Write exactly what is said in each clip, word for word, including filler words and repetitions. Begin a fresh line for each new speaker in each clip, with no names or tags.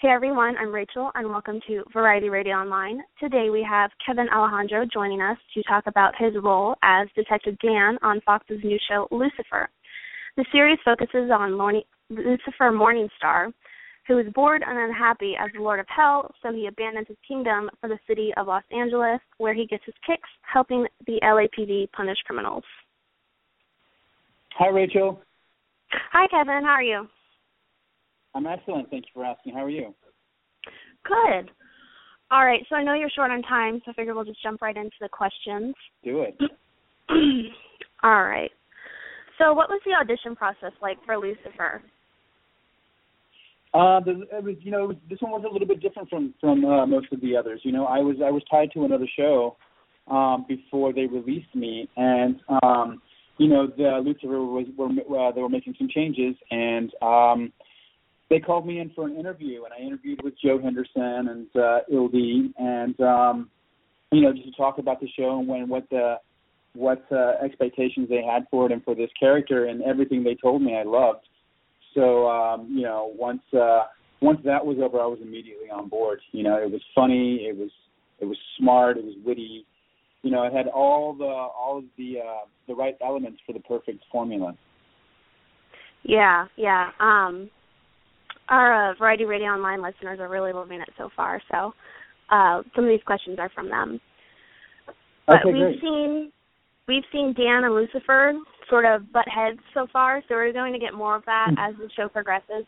Hey everyone, I'm Rachel and welcome to Variety Radio Online. Today we have Kevin Alejandro joining us to talk about his role as Detective Dan on Fox's new show Lucifer. The series focuses on Lucifer Morningstar, who is bored and unhappy as the Lord of Hell, so he abandons his kingdom for the city of Los Angeles, where he gets his kicks helping the L A P D punish criminals.
Hi, Rachel.
Hi, Kevin. How are you?
I'm excellent. Thank you for asking. How are you?
Good. All right, so I know you're short on time, so I figure we'll just jump right into the questions.
Do it.
All right. So what was the audition process like for Lucifer?
Uh, the, it was, you know, it was, this one was a little bit different from from uh, most of the others. You know, I was I was tied to another show um, before they released me, and um, you know, the Lucifer was were uh, they were making some changes, and um, they called me in for an interview, and I interviewed with Joe Henderson and uh, Ildi, and um, you know, just to talk about the show and when what the what uh, expectations they had for it and for this character, and everything they told me I loved. So um, you know, once uh, once that was over, I was immediately on board. You know, it was funny, it was it was smart, it was witty. You know, it had all the all of the uh, the right elements for the perfect formula.
Yeah, yeah. Um, Our uh, Variety Radio Online listeners are really loving it so far, so uh, some of these questions are from them. But
okay,
we've
great.
seen we've seen Dan and Lucifer sort of butt heads so far, so we're going to get more of that as the show progresses.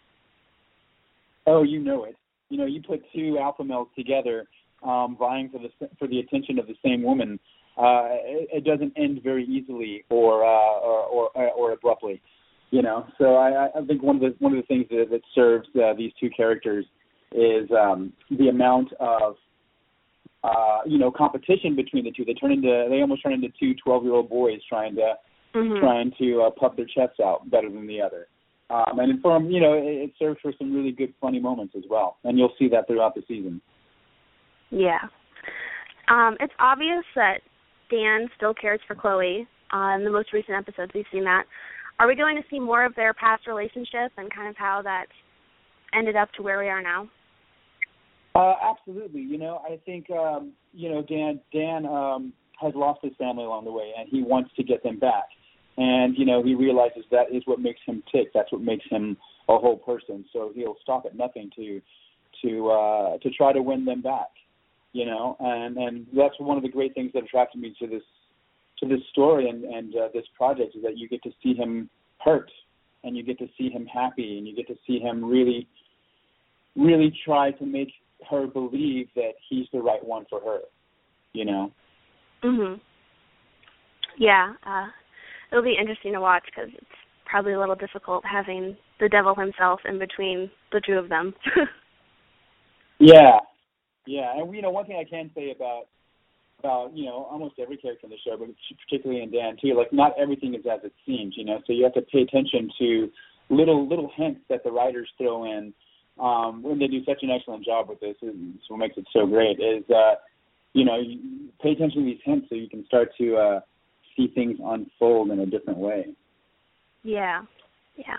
Oh, you know it. You know, you put two alpha males together, um, vying for the for the attention of the same woman. Uh, it, it doesn't end very easily or uh, or, or or abruptly. You know, so I, I think one of the one of the things that, that serves uh, these two characters is um, the amount of uh, you know competition between the two. They turn into they almost turn into two twelve-year-old boys trying to mm-hmm. trying to uh, puff their chests out better than the other. Um, and for you know, it, it serves for some really good funny moments as well, and you'll see that throughout the season.
Yeah, um, it's obvious that Dan still cares for Chloe. Uh, in the most recent episodes, we've seen that. Are we going to see more of their past relationship and kind of how that ended up to where we are now?
Uh, absolutely. You know, I think, um, you know, Dan Dan um, has lost his family along the way, and he wants to get them back. And, you know, he realizes that is what makes him tick. That's what makes him a whole person. So he'll stop at nothing to to uh, to try to win them back, you know. And, and that's one of the great things that attracted me to this to this story and, and uh, this project is that you get to see him hurt and you get to see him happy and you get to see him really, really try to make her believe that he's the right one for her, you know?
Mhm. Yeah, uh, it'll be interesting to watch because it's probably a little difficult having the devil himself in between the two of them.
yeah, yeah. And, you know, one thing I can say about about, you know, almost every character in the show, but particularly in Dan, too, like, not everything is as it seems, you know, so you have to pay attention to little little hints that the writers throw in um, when they do such an excellent job with this. It's what makes it so great is, uh, you know, you pay attention to these hints so you can start to uh, see things unfold in a different way.
Yeah, yeah.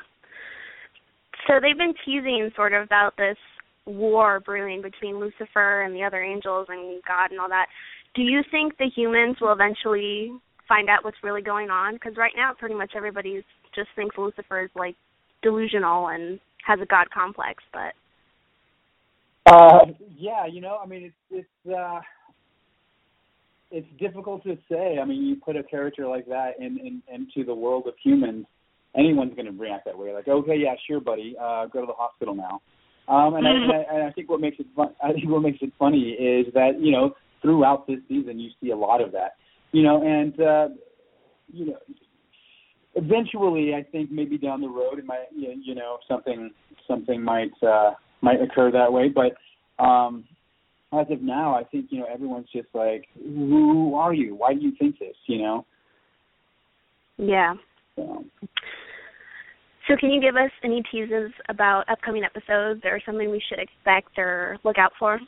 So they've been teasing sort of about this war brewing between Lucifer and the other angels and God and all that. Do you think the humans will eventually find out what's really going on? Because right now, pretty much everybody just thinks Lucifer is, like, delusional and has a God complex, but...
Uh, yeah, you know, I mean, it's, it's, uh, it's difficult to say. I mean, you put a character like that in, in into the world of humans, anyone's going to react that way. Like, okay, yeah, sure, buddy, uh, go to the hospital now. Um, and, I, and, I, and I think what makes it fun, I think what makes it funny is that, you know, throughout this season, you see a lot of that, you know, and, uh, you know, eventually, I think maybe down the road, it might, you know, something, something might, uh, might occur that way. But, um, as of now, I think, you know, everyone's just like, who are you? Why do you think this, you know?
Yeah.
So,
so can you give us any teases about upcoming episodes or something we should expect or look out for?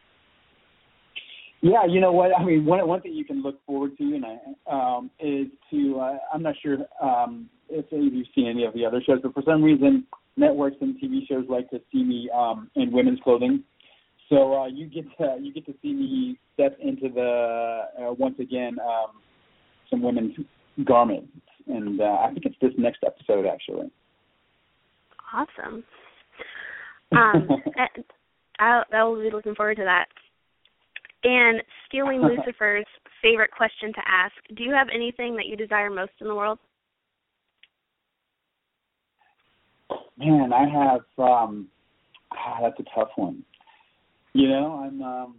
Yeah, you know what? I mean, one one thing you can look forward to, and I, um, is to. Uh, I'm not sure um, if any of you've seen any of the other shows, but for some reason, networks and T V shows like to see me um, in women's clothing. So uh, you get to you get to see me step into the uh, once again um, some women's garments, and uh, I think it's this next episode actually.
Awesome. Um, I I will be looking forward to that. And stealing Lucifer's favorite question to ask: do you have anything that you desire most in the world?
Man, I have. Um, ah, that's a tough one. You know, I'm. Um,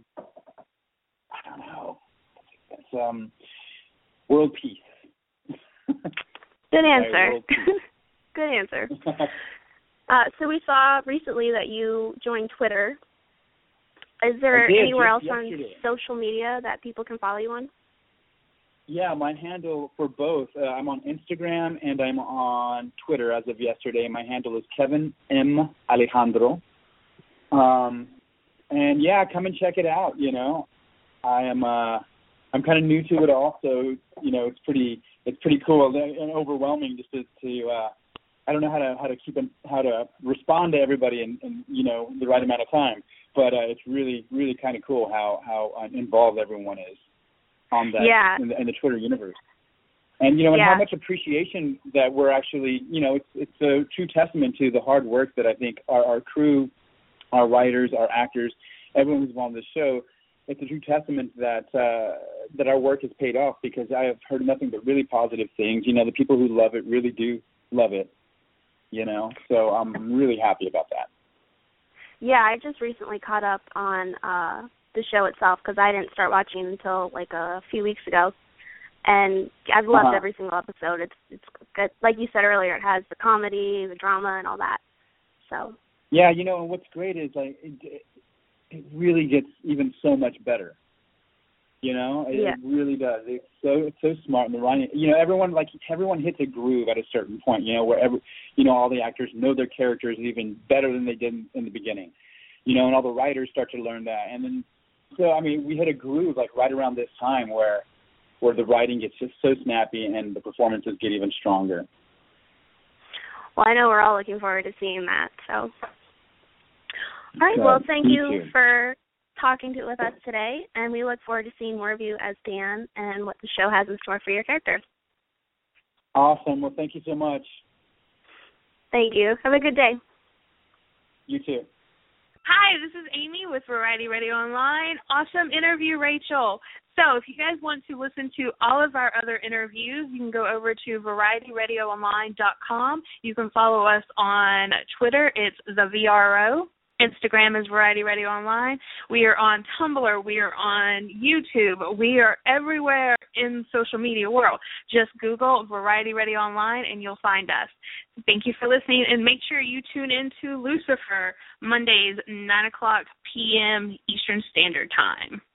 I don't know. It's um, world peace.
Good answer. Good answer. uh, so we saw recently that you joined Twitter. Is there
did,
anywhere else
yesterday.
on social media that people can follow you on?
Yeah, my handle for both. Uh, I'm on Instagram and I'm on Twitter as of yesterday. My handle is Kevin M. Alejandro. Um, and yeah, come and check it out. You know, I am. Uh, I'm kind of new to it all, so you know, it's pretty. It's pretty cool and overwhelming just to. to uh, I don't know how to how to keep in, how to respond to everybody in, in you know the right amount of time. But uh, it's really really kind of cool how how uh, involved everyone is on that
yeah.
in, the, in the Twitter universe. And, you know, and
yeah.
how much appreciation that we're actually, you know, it's it's a true testament to the hard work that I think our, our crew, our writers, our actors, everyone who's involved in the show, it's a true testament that uh, that our work has paid off, because I have heard nothing but really positive things. You know, the people who love it really do love it, you know. So I'm really happy about that.
Yeah, I just recently caught up on uh, the show itself, because I didn't start watching until like a few weeks ago. And I've loved
uh-huh.
every single episode. It's it's good. Like you said earlier, it has the comedy, the drama, and all that. So.
Yeah, you know, and what's great is like it, it really gets even so much better. You know, it,
yeah.
it really does. It's so it's so smart and the writing. You know, everyone like everyone hits a groove at a certain point. You know, where every, you know all the actors know their characters even better than they did in, in the beginning. You know, and all the writers start to learn that. And then, so I mean, we hit a groove like right around this time where. where the writing gets just so snappy and the performances get even stronger.
Well, I know we're all looking forward to seeing that. So, all right.
So,
well, thank you
too.
for talking to with us today, and we look forward to seeing more of you as Dan and what the show has in store for your character.
Awesome. Well, thank you so much.
Thank you. Have a good day.
You too.
Hi, this is Amy with Variety Radio Online. Awesome interview, Rachel. So if you guys want to listen to all of our other interviews, you can go over to variety radio online dot com. You can follow us on Twitter. It's the V R O. Instagram is Variety Radio Online. We are on Tumblr. We are on YouTube. We are everywhere in social media world. Just Google Variety Radio Online and you'll find us. Thank you for listening, and make sure you tune in to Lucifer Mondays, nine o'clock p.m. Eastern Standard Time.